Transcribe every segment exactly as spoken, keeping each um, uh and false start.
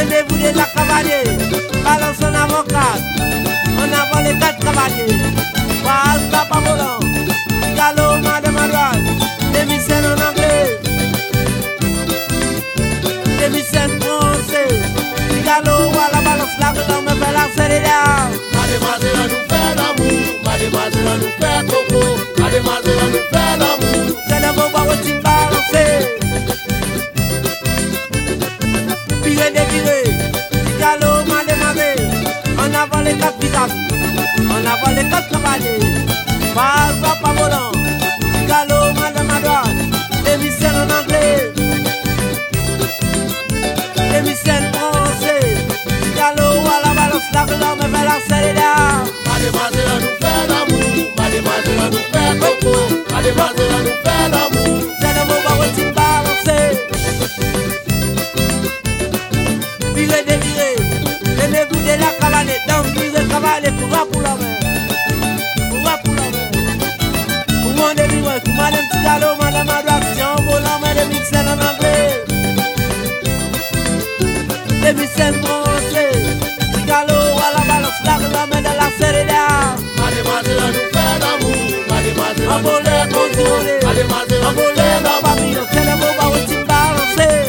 tenez-vous de la cavalier, balance en avocat, en avant les quatre cavaliers, passe papa volant, galop madame à droite, démission en anglais, démission français, galop à la balance, la relance me fait la céréale. Mademoiselle nous fait l'amour, mademoiselle nous fait coco, mademoiselle nous fait l'amour. C'est le beau barreau qui balance. Viré déviré, galop mademoiselle, en avant les quatre vis-à-vis, en avant les quatre cavaliers, pas papa volant, galop madame à droite, démission en anglais, démission français, galop à la balance, la relance me fait la céréale. Mademoiselle nous fait l'amour, mademoiselle nous fait coco, mademoiselle nous fait l'amour. C'est le beau barreau qui balance. Viré déviré, tenez-vous de la cavalier, dans viré cavalier, courra pour la mer, courra pour la mer. Pour moi déviré, pour madame petit galop, madame à droite, si on volant, mais des mixels en anglais, des mixels français, petit galop à la balance, la relance me de la céréale. Mademoiselle nous fait l'amour, mademoiselle En nous volée, fait coco, contrôlé, mademoiselle en nous volée, fait dans l'amour. papillon, c'est le beau barreau qui balance.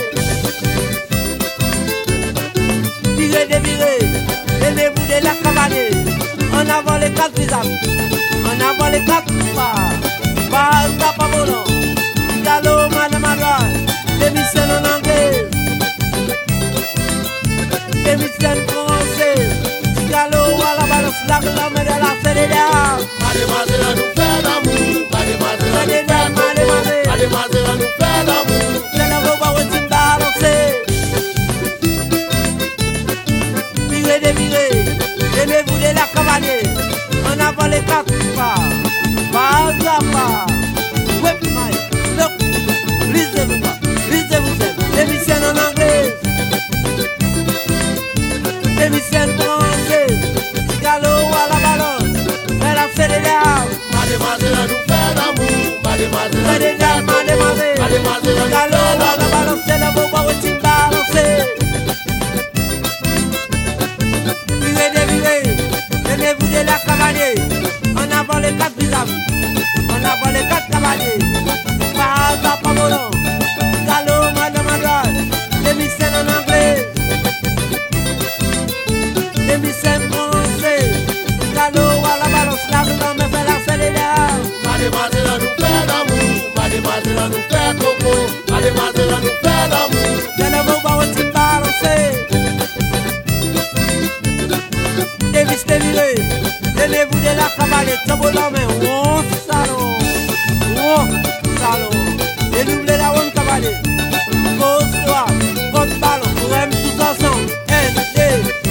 Viré déviré, tenez-vous de la cavalier, en avant les quatre visages, en avant les quatre pouvoirs, pas papa volant, galop madame à droite, démission en anglais, démission français, galop à la balance, la relance de la céréale. Mademoiselle nous fait l'amour, mademoiselle nous fait coco, Mademoiselle, mademoiselle nous fait l'amour. c'est le beau barreau qui balance. Viré déviré, tenez-vous de la cavalier, en avant les quatre pouvoirs, pas à pas. Whip my, look, lisez-vous pas, lisez-vous, démission en anglais, démission français, galop à la balance, fais la céréale. Mademoiselle nous fait l'amour, mademoiselle nous fait Céréale, coco, mademoiselle, mademoiselle nous galop à fait la l'amour. balance, c'est le beau barreau qui balance. Viré déviré, tenez-vous de la cavalier, en avant les quatre visages, en avant les quatre cavaliers, pas papa volant, galop madame à droite, démission en anglais, démission français, galop à la balance, la relance me fait la céréale. Mademoiselle nous fait l'amour, mademoiselle nous fait coco, mademoiselle nous fait l'amour. C'est le beau barreau qui balance. Davis déviré, tenez-vous de la cavalier, tabou la main, oh salon, oh salon, dédoublez la bonne cavalier, gauche droite, votre ballon, pour M tous ensemble, un, deux,